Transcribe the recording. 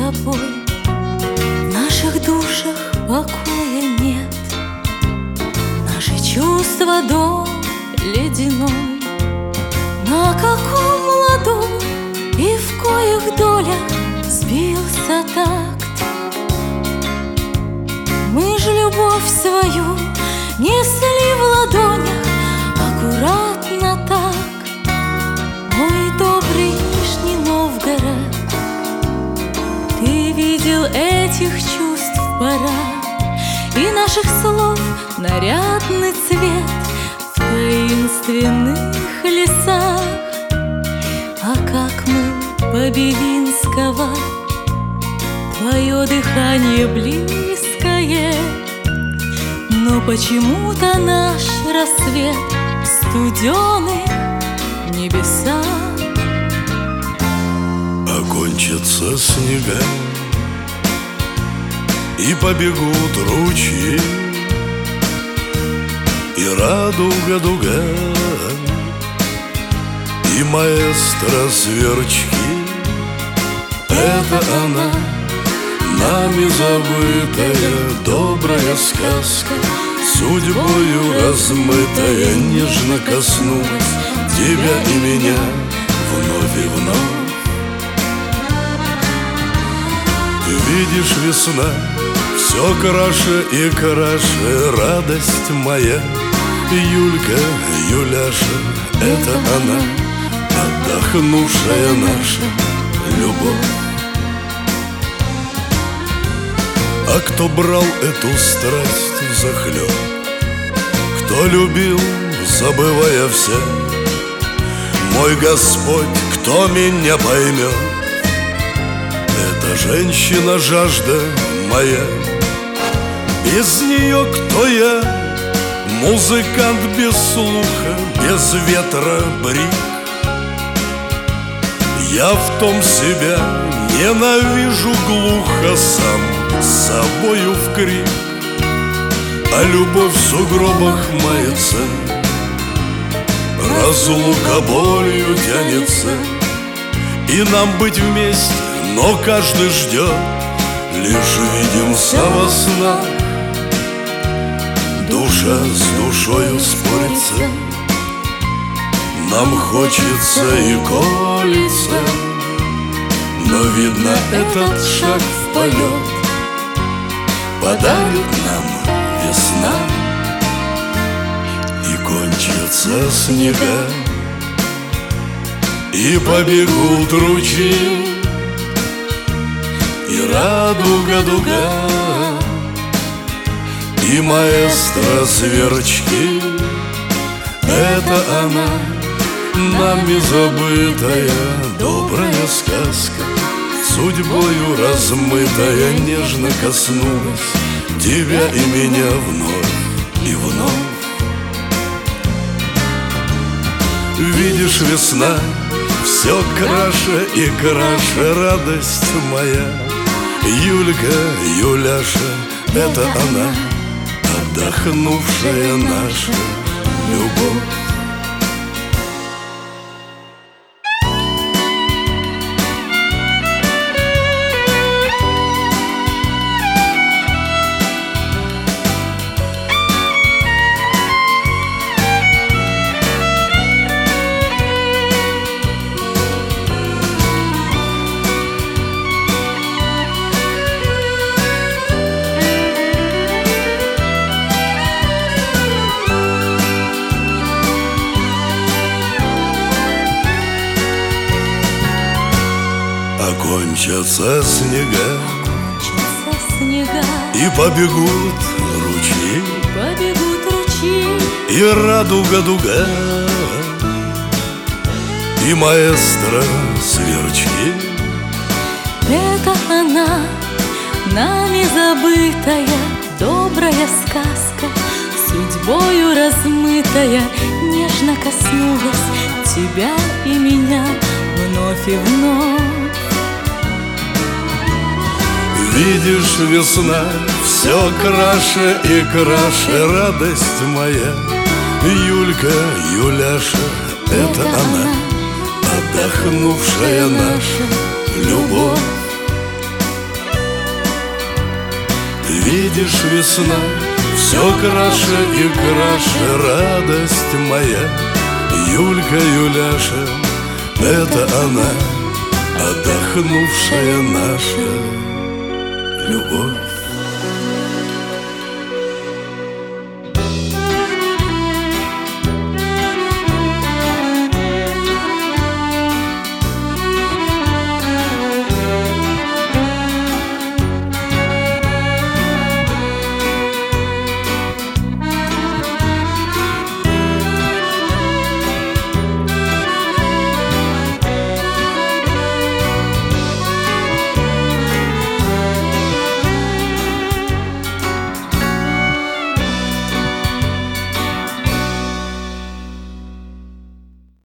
тобой, в наших душах покоя нет. Наши чувства дом ледяной, на каком ладу и в коих долях сбился такт. Мы ж любовь свою несли в ладонях аккуратно так. Мой добрый Нижний Новгород, ты видел этих чувств пора и наших слов нарядный цвет в таинственных лесах. А как мы по-белинского, твое дыхание близкое, но почему-то наш рассвет студеный небеса. Окончатся снега и побегут ручьи, и радуга дуга, и маэстро сверчки. Это она, нами забытая добрая сказка, судьбою размытая, нежно коснулась тебя и меня вновь и вновь. Видишь, весна все краше и краше, радость моя. Юлька, Юляша, это она, отдохнувшая наша любовь. А кто брал эту страсть взахлеб, кто любил, забывая все, мой Господь, кто меня поймет? Эта женщина жажда моя, без нее кто я? Музыкант без слуха, без ветра брик. Я в том себя ненавижу глухо, сам с собою в крик. А любовь в сугробах мается, разлука болью тянется. И нам быть вместе, но каждый ждет, лишь видимся во снах. Душа с душою спорится, нам хочется и колется, но видно, этот шаг в полет подарит нам весна. И кончатся снега, и побегут ручьи, и радуга дуга, и маэстро сверчки. Это она, нами забытая добрая сказка, судьбою размытая, нежно коснулась тебя и меня вновь и вновь. Видишь, весна все краше и краше, радость моя. Юлька, Юляша, это она, отдохнувшая наша любовь. Кончатся снега, и побегут ручьи, и радуга дуга, и маэстро сверчки. Это она, нами забытая добрая сказка, судьбою размытая, нежно коснулась тебя и меня вновь и вновь. Видишь, весна все краше и краше, радость моя. Юлька, Юляша, это она, отдохнувшая наша любовь. Видишь, весна все краше и краше, радость моя. Юлька, Юляша, это она, отдохнувшая наша любовь.